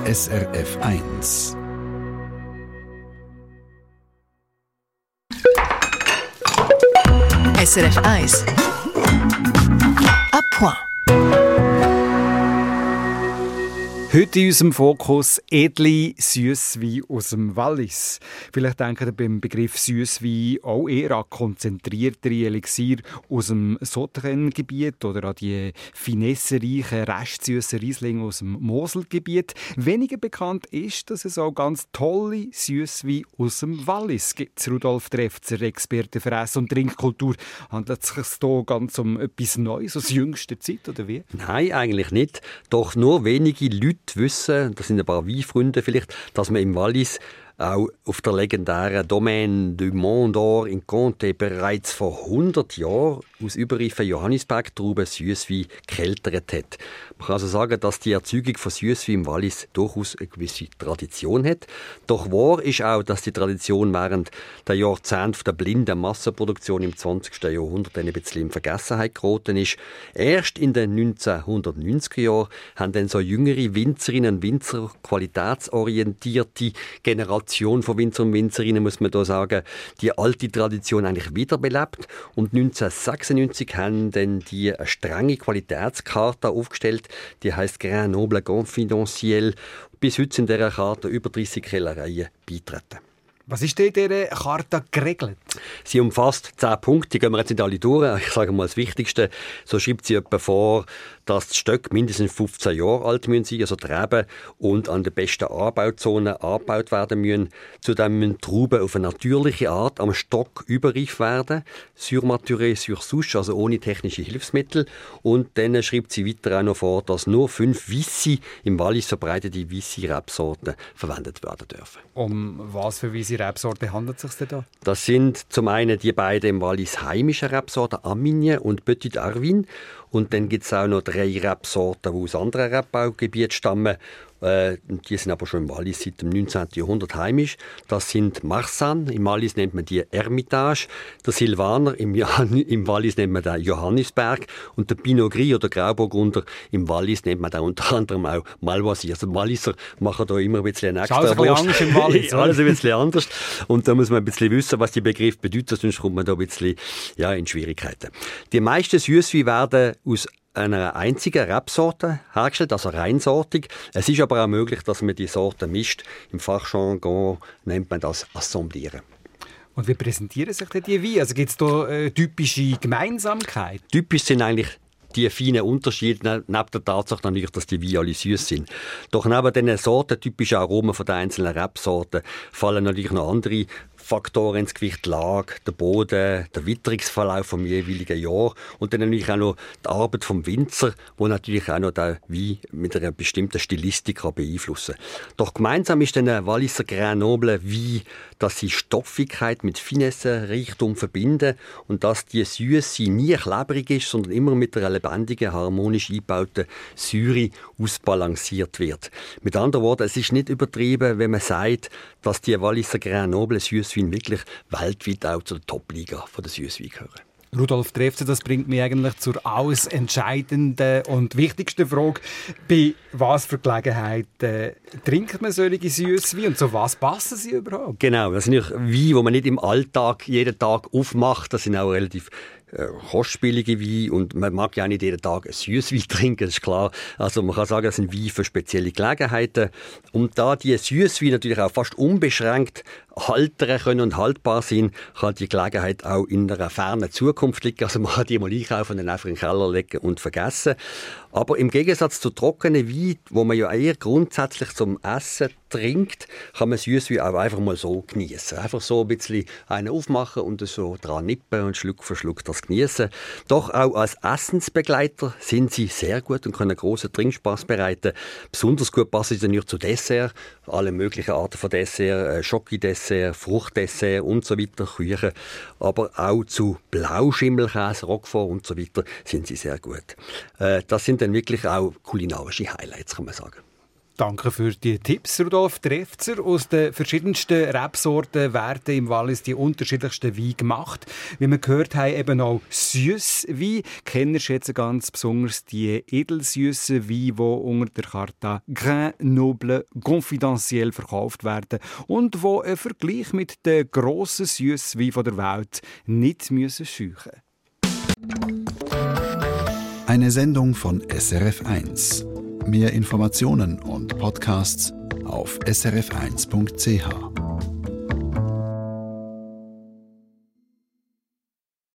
SRF 1. SRF 1. À point. Heute in unserem Fokus edle Süsswein aus dem Wallis. Vielleicht denken ihr beim Begriff Süsswein auch eher an konzentriertere Elixier aus dem Sauternes-Gebiet oder an die finessereichen, restsüssen Rieslinge aus dem Moselgebiet. Weniger bekannt ist, dass es auch ganz tolle Süsswein aus dem Wallis gibt. Rudolf Trefzer, Experte für Ess- und Trinkkultur. Handelt es sich hier ganz um etwas Neues aus jüngster Zeit, oder wie? Nein, eigentlich nicht. Doch nur wenige Leute wissen, das sind ein paar Weinfreunde vielleicht, dass man im Wallis auch auf der legendären Domaine du Mont d'Or in Comté bereits vor 100 Jahren aus überreifen Johannisberg-Trauben Süsswein gekeltert hat. Man kann also sagen, dass die Erzeugung von Süsswein im Wallis durchaus eine gewisse Tradition hat. Doch wahr ist auch, dass die Tradition während der Jahrzehnte der blinden Massenproduktion im 20. Jahrhundert ein bisschen in Vergessenheit geraten ist. Erst in den 1990er Jahren haben dann so jüngere Winzerinnen und Winzer, qualitätsorientierte Generation von Winzer und Winzerinnen, muss man da sagen, die alte Tradition eigentlich wiederbelebt. Und 1996 haben dann die eine strenge Qualitätskarte aufgestellt, die heisst Grain Noble Confidentiel. Bis heute sind dieser Karte über 30 Kellereien beitreten. Was ist denn in dieser Charta geregelt? Sie umfasst 10 Punkte, die gehen wir jetzt nicht alle durch. Ich sage mal das Wichtigste. So schreibt sie etwa vor, dass die Stöcke mindestens 15 Jahre alt sein müssen, also die Reben, und an den besten Anbauzonen angebaut werden müssen. Zudem müssen Trauben auf eine natürliche Art am Stock überreif werden, surmaturé sur souche, also ohne technische Hilfsmittel. Und dann schreibt sie weiter auch noch vor, dass nur 5 weisse, im Wallis verbreitete weisse Rebsorten verwendet werden dürfen. Um was für weisse Rebsorten handelt es sich denn da? Das sind zum einen die beiden im Wallis heimischen Rebsorten Aminie und Petit Arvin. Und dann gibt es auch noch 3 Rebsorten, die aus anderen Rebbaugebieten stammen. Die sind aber schon im Wallis seit dem 19. Jahrhundert heimisch. Das sind Marsanne, im Wallis nennt man die Hermitage. Der Silvaner, im Wallis nennt man den Johannisberg. Und der Pinot Gris oder Grauburgunder, im Wallis nennt man den unter anderem auch Malvoisie. Also die Walliser machen da immer ein bisschen ein extra Alles ein bisschen anders im Wallis. Alles ein bisschen anders. Und da muss man ein bisschen wissen, was die Begriffe bedeuten, sonst kommt man da ein bisschen in Schwierigkeiten. Die meisten Süssweine werden aus einer einzigen Rebsorte hergestellt, also reinsortig. Es ist aber auch möglich, dass man die Sorten mischt. Im Fachjargon nennt man das Assemblieren. Und wie präsentieren sich denn die Weine? Also gibt es da typische Gemeinsamkeiten? Typisch sind eigentlich die feinen Unterschiede, neben der Tatsache natürlich, dass die Weine alle süß sind. Doch neben diesen sortentypischen Aromen von den einzelnen Rebsorten fallen natürlich noch andere Faktoren ins Gewicht, Lage, der Boden, der Witterungsverlauf vom jeweiligen Jahr und dann natürlich auch noch die Arbeit vom Winzer, wo natürlich auch noch den Wein mit einer bestimmten Stilistik beeinflussen kann. Doch gemeinsam ist den Walliser Grain Noble Wein, dass sie Stoffigkeit mit Finesse, Reichtum verbinden und dass die Süße nie klebrig ist, sondern immer mit einer lebendigen, harmonisch eingebauten Säure ausbalanciert wird. Mit anderen Worten, es ist nicht übertrieben, wenn man sagt, dass die Walliser Grain Noble Süsswein wirklich weltweit auch zur Top-Liga der Süsswein gehören. Rudolf Trefzer, das bringt mich eigentlich zur alles entscheidenden und wichtigsten Frage. Bei was für Gelegenheiten trinkt man solche Süssweine und zu was passen sie überhaupt? Genau, das sind Weine, die man nicht im Alltag jeden Tag aufmacht. Das sind auch relativ kostspielige Weine und man mag ja nicht jeden Tag ein Süsswein trinken, das ist klar. Also man kann sagen, das sind Weine für spezielle Gelegenheiten. Und da die Süssweine natürlich auch fast unbeschränkt haltern können und haltbar sind, kann die Gelegenheit auch in einer fernen Zukunft liegen. Also man kann die mal einkaufen und dann einfach in den Keller legen und vergessen. Aber im Gegensatz zu trockenen Weinen, wo man ja eher grundsätzlich zum Essen trinkt, kann man Süsswein auch einfach mal so genießen. Einfach so ein bisschen einen aufmachen und so dran nippen und Schluck für Schluck das genießen. Doch auch als Essensbegleiter sind sie sehr gut und können grossen Trinkspass bereiten. Besonders gut passen sie natürlich zu Dessert, alle möglichen Arten von Dessert, Schokidessert, Fruchtdessert und so weiter, Küchen. Aber auch zu Blauschimmelkäse, Roquefort und so weiter sind sie sehr gut. Das sind dann wirklich auch kulinarische Highlights, kann man sagen. Danke für die Tipps, Rudolf Trefzer. Aus den verschiedensten Rebsorten werden im Wallis die unterschiedlichsten Weine gemacht. Wie wir gehört haben, eben auch Süsswein. Kenner schätzen ganz besonders die edelsüssen Weine, die unter der Charta Grain Noble Confidentiel verkauft werden und wo ein Vergleich mit den grossen Süssweinen der Welt nicht scheuchen müssen. Eine Sendung von SRF1. Mehr Informationen und Podcasts auf srf1.ch.